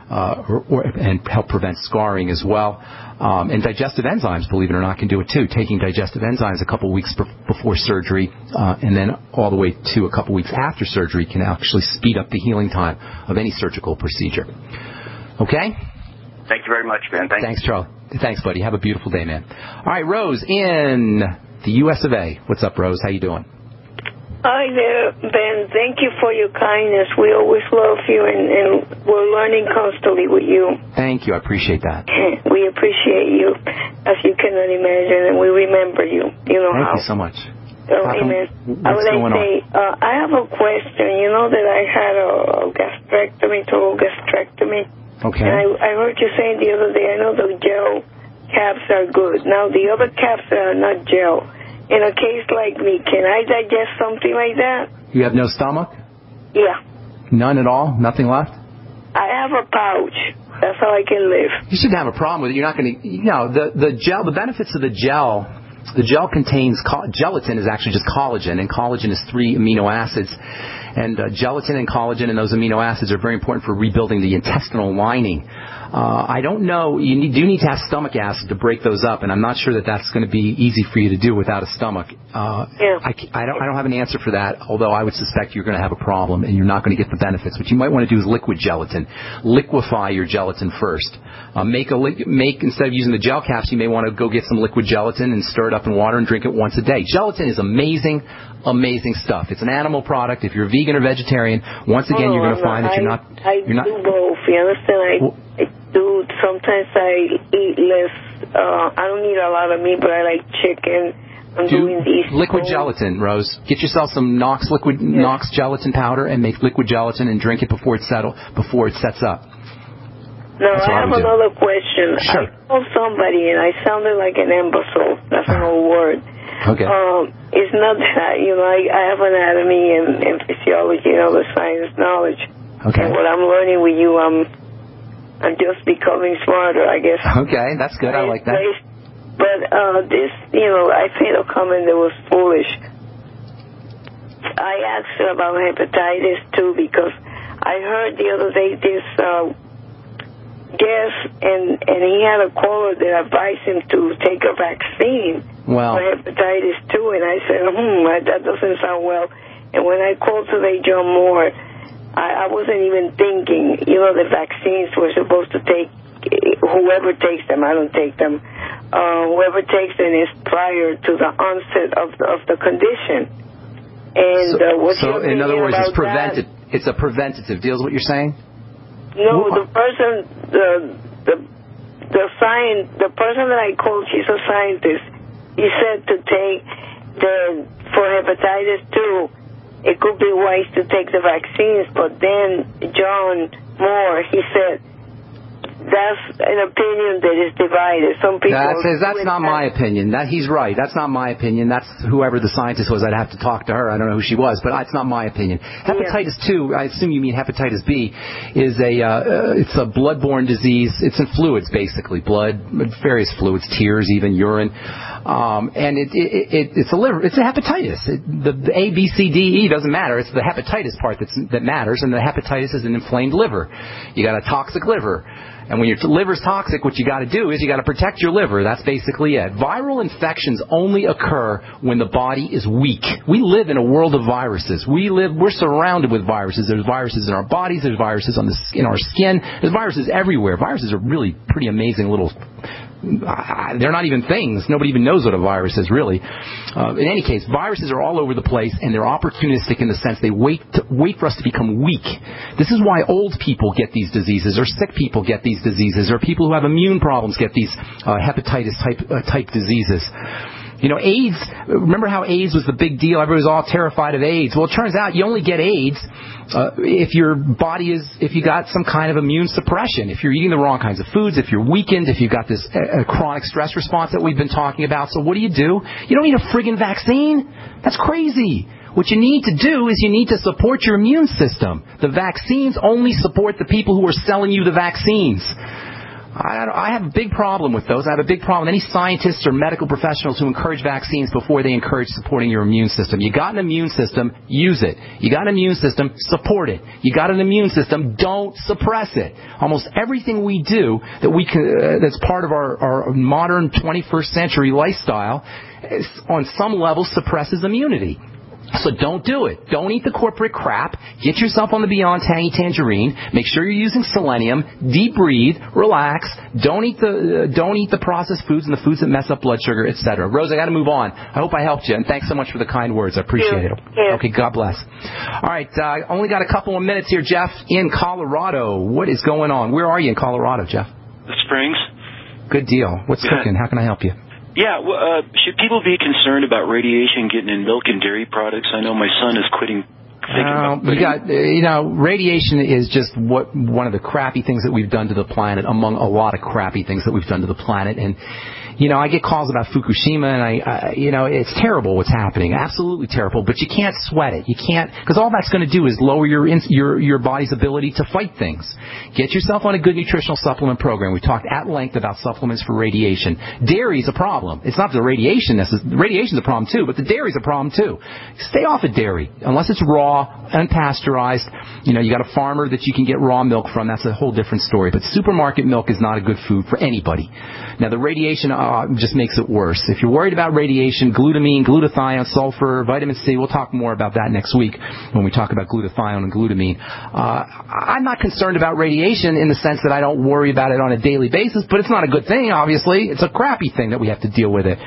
and help prevent scarring as well. And digestive enzymes, believe it or not, can do it too. Taking digestive enzymes a couple weeks before surgery and then all the way to a couple weeks after surgery can actually speed up the healing time of any surgical procedure. Okay? Thank you very much, Ben. Thanks, Charlie. Thanks, buddy. Have a beautiful day, man. All right, Rose in the U.S. of A. What's up, Rose? How you doing? Hi there, Ben. Thank you for your kindness. We always love you, and we're learning constantly with you. Thank you. I appreciate that. We appreciate you, as you cannot imagine, and we remember you. You know Thank how. you so much. Amen. I would like to say, I have a question. You know that I had a total gastrectomy. Okay. And I heard you saying the other day, I know the gel caps are good. Now, the other caps are not gel. In a case like me, can I digest something like that? You have no stomach? Yeah. None at all? Nothing left? I have a pouch. That's how I can live. You shouldn't have a problem with it. You're not going to, the gel, the benefits of the gel contains, gelatin is actually just collagen, and collagen is 3 amino acids. And gelatin and collagen and those amino acids are very important for rebuilding the intestinal lining. I don't know. You do need to have stomach acid to break those up, and I'm not sure that that's going to be easy for you to do without a stomach. I don't have an answer for that, although I would suspect you're going to have a problem and you're not going to get the benefits. What you might want to do is liquid gelatin. Liquefy your gelatin first. Instead of using the gel caps, you may want to go get some liquid gelatin and stir it up in water and drink it once a day. Gelatin is amazing stuff. It's an animal product. If you're vegan or vegetarian, once again, you're going to find that you're not. I do both. You understand? I do. Sometimes I eat less. I don't eat a lot of meat, but I like chicken. I'm doing these liquid gelatin, Rose. Get yourself some Knox gelatin powder and make liquid gelatin and drink it before it sets up. Now, I have another question. Sure. I told somebody, and I sounded like an imbecile. That's an old word. Okay. It's not that, I have anatomy and physiology and other science knowledge. Okay. And what I'm learning with you, I'm just becoming smarter, I guess. Okay, that's good. I like that. But this, I made a comment that was foolish. I asked her about hepatitis, too, because I heard the other day this guest, and he had a caller that advised him to take a vaccine for hepatitis too, and I said, that doesn't sound well. And when I called today John Moore, I wasn't even thinking, the vaccines were supposed to take, whoever takes them, I don't take them, whoever takes them is prior to the onset of the condition. And so in other words, it's a preventative deal is what you're saying? No, the person, the person that I called, she's a scientist. He said to take for hepatitis 2, it could be wise to take the vaccines. But then John Moore, he said, that's an opinion that is divided. Some people that's not my opinion. He's right. That's not my opinion. That's whoever the scientist was. I'd have to talk to her. I don't know who she was, but it's not my opinion. Hepatitis 2, I assume you mean hepatitis B, is it's a bloodborne disease. It's in fluids, basically, blood, various fluids, tears, even urine. And it's a liver. It's a hepatitis. The A, B, C, D, E doesn't matter. It's the hepatitis part that matters, and the hepatitis is an inflamed liver. You got a toxic liver. And when your liver's toxic, what you got to do is you got to protect your liver. That's basically it. Viral infections only occur when the body is weak. We live in a world of viruses. We're surrounded with viruses. There's viruses in our bodies. There's viruses in our skin. There's viruses everywhere. Viruses are really pretty amazing little. They're not even things. Nobody even knows what a virus is, really. In any case, viruses are all over the place, and they're opportunistic in the sense they wait for us to become weak. This is why old people get these diseases, or sick people get these diseases, or people who have immune problems get these hepatitis type diseases. AIDS, remember how AIDS was the big deal? Everybody was all terrified of AIDS. Well, it turns out you only get AIDS if your body if you got some kind of immune suppression, if you're eating the wrong kinds of foods, if you're weakened, if you've got this chronic stress response that we've been talking about. So what do? You don't need a friggin' vaccine. That's crazy. What you need to do is you need to support your immune system. The vaccines only support the people who are selling you the vaccines. I have a big problem with those. I have a big problem with any scientists or medical professionals who encourage vaccines before they encourage supporting your immune system. You got an immune system, use it. You got an immune system, support it. You got an immune system, don't suppress it. Almost everything we do that's part of our modern 21st century lifestyle on some level suppresses immunity. So don't do it. Don't eat the corporate crap. Get yourself on the Beyond Tangy Tangerine. Make sure you're using selenium. Deep breathe. Relax. Don't eat the processed foods and the foods that mess up blood sugar, etc. Rose, I got to move on. I hope I helped you, and thanks so much for the kind words. I appreciate it. Yeah. Okay, God bless. All right, only got a couple of minutes here, Jeff, in Colorado. What is going on? Where are you in Colorado, Jeff? The Springs. Good deal. What's cooking? How can I help you? Yeah, should people be concerned about radiation getting in milk and dairy products? I know my son is thinking about quitting. Radiation is just one of the crappy things that we've done to the planet, among a lot of crappy things that we've done to the planet. And I get calls about Fukushima, and it's terrible what's happening, absolutely terrible. But you can't sweat it. You can't, because all that's going to do is lower your body's ability to fight things. Get yourself on a good nutritional supplement program. We talked at length about supplements for radiation. Dairy is a problem. It's not the radiation. The radiation's a problem too, but the dairy's a problem too. Stay off of dairy unless it's raw raw, unpasteurized, you got a farmer that you can get raw milk from. That's a whole different story. But supermarket milk is not a good food for anybody. Now, the radiation just makes it worse. If you're worried about radiation, glutamine, glutathione, sulfur, vitamin C, we'll talk more about that next week when we talk about glutathione and glutamine. I'm not concerned about radiation in the sense that I don't worry about it on a daily basis, but it's not a good thing, obviously. It's a crappy thing that we have to deal with it.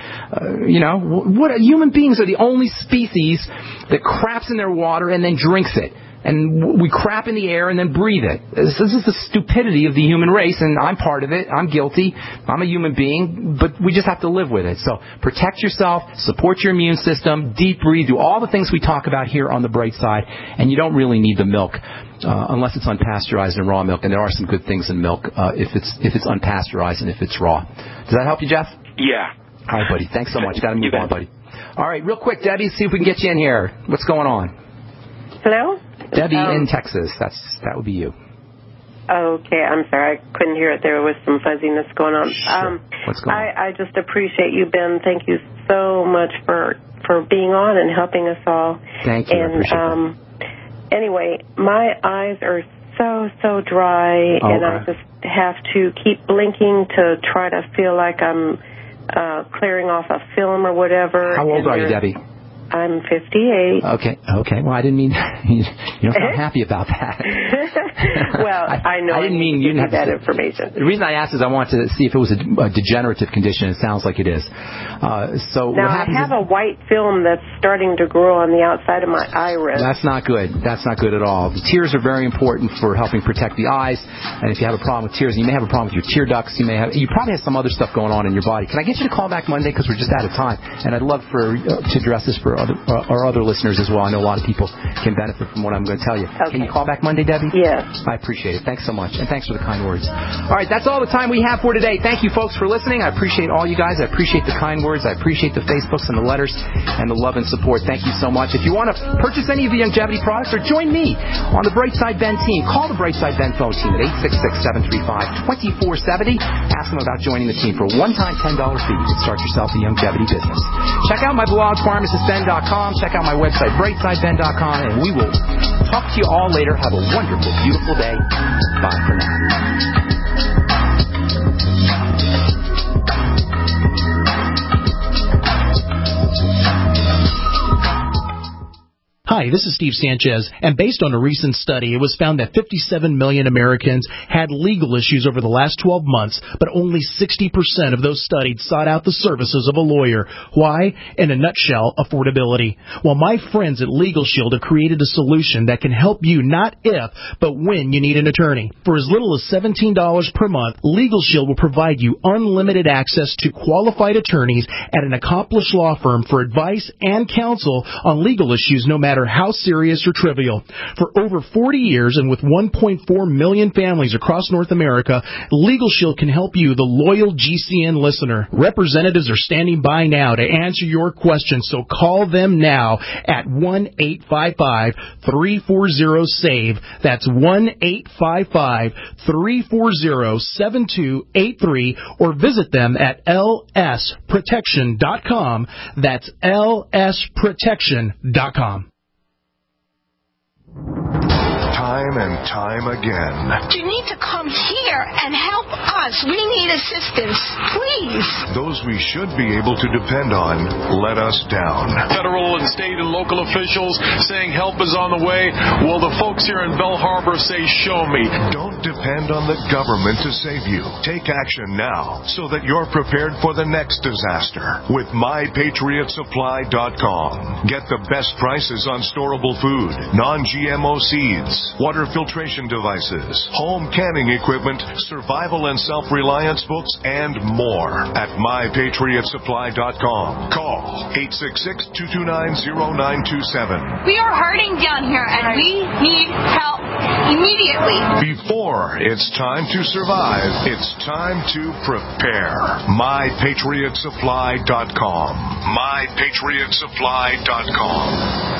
Human beings are the only species that craps in their water and then drinks it. And we crap in the air and then breathe it. This is the stupidity of the human race, and I'm part of it. I'm guilty. I'm a human being, but we just have to live with it. So protect yourself, support your immune system, deep breathe, do all the things we talk about here on The Bright Side, and you don't really need the milk. Unless it's unpasteurized and raw milk, and there are some good things in milk if it's unpasteurized and if it's raw. Does that help you, Jeff? Yeah. All right, buddy. Thanks so much. Got to move on, buddy. All right, real quick, Debbie, see if we can get you in here. What's going on? Hello? Debbie in Texas. That would be you. Okay, I'm sorry. I couldn't hear it. There was some fuzziness going on. Sure. What's going on? I just appreciate you, Ben. Thank you so much for being on and helping us all. Thank you. I appreciate that. Anyway, my eyes are so dry, and I just have to keep blinking to try to feel like I'm clearing off a film or whatever. How old are you, Debbie? I'm 58. Okay. Well, I didn't mean you don't sound happy about that. Well, I know. I didn't mean you didn't have that information. The reason I asked is I wanted to see if it was a degenerative condition. It sounds like it is. So now I have a white film that's starting to grow on the outside of my iris. That's not good. That's not good at all. The tears are very important for helping protect the eyes. And if you have a problem with tears, you may have a problem with your tear ducts. You probably have some other stuff going on in your body. Can I get you to call back Monday because we're just out of time? And I'd love to address this for our other listeners as well. I know a lot of people can benefit from what I'm going to tell you. Okay. Can you call back Monday, Debbie? Yes. I appreciate it. Thanks so much. And thanks for the kind words. All right, that's all the time we have for today. Thank you, folks, for listening. I appreciate all you guys. I appreciate the kind words. I appreciate the Facebooks and the letters and the love and support. Thank you so much. If you want to purchase any of the Youngevity products or join me on the Brightside Ben team, call the Brightside Ben phone team at 866-735-2470. Ask them about joining the team for a one-time $10 fee to start yourself a Youngevity business. Check out my blog, pharmacistben.com. Check out my website, brightsideben.com, and we will talk to you all later. Have a wonderful, beautiful day. Bye for now. Hi, this is Steve Sanchez, and based on a recent study, it was found that 57 million Americans had legal issues over the last 12 months, but only 60% of those studied sought out the services of a lawyer. Why? In a nutshell, affordability. Well, my friends at Legal Shield have created a solution that can help you not if, but when you need an attorney. For as little as $17 per month, Legal Shield will provide you unlimited access to qualified attorneys at an accomplished law firm for advice and counsel on legal issues no matter how serious or trivial. For over 40 years and with 1.4 million families across North America, Legal Shield can help you, the loyal GCN listener. Representatives are standing by now to answer your questions, so call them now at 1-855-340-SAVE. That's 1-855-340-7283, or visit them at lsprotection.com. That's lsprotection.com. Time and time again. You need to come here and help us. We need assistance, please. Those we should be able to depend on let us down. Federal and state and local officials saying help is on the way. Well, the folks here in Bell Harbor say, show me. Don't depend on the government to save you. Take action now so that you're prepared for the next disaster with MyPatriotSupply.com. Get the best prices on storable food, non-GMO seeds, water filtration devices, home canning equipment, survival and self-reliance books, and more at MyPatriotSupply.com. Call 866-229-0927. We are hurting down here, and we need help immediately. Before it's time to survive, it's time to prepare. MyPatriotSupply.com. MyPatriotSupply.com.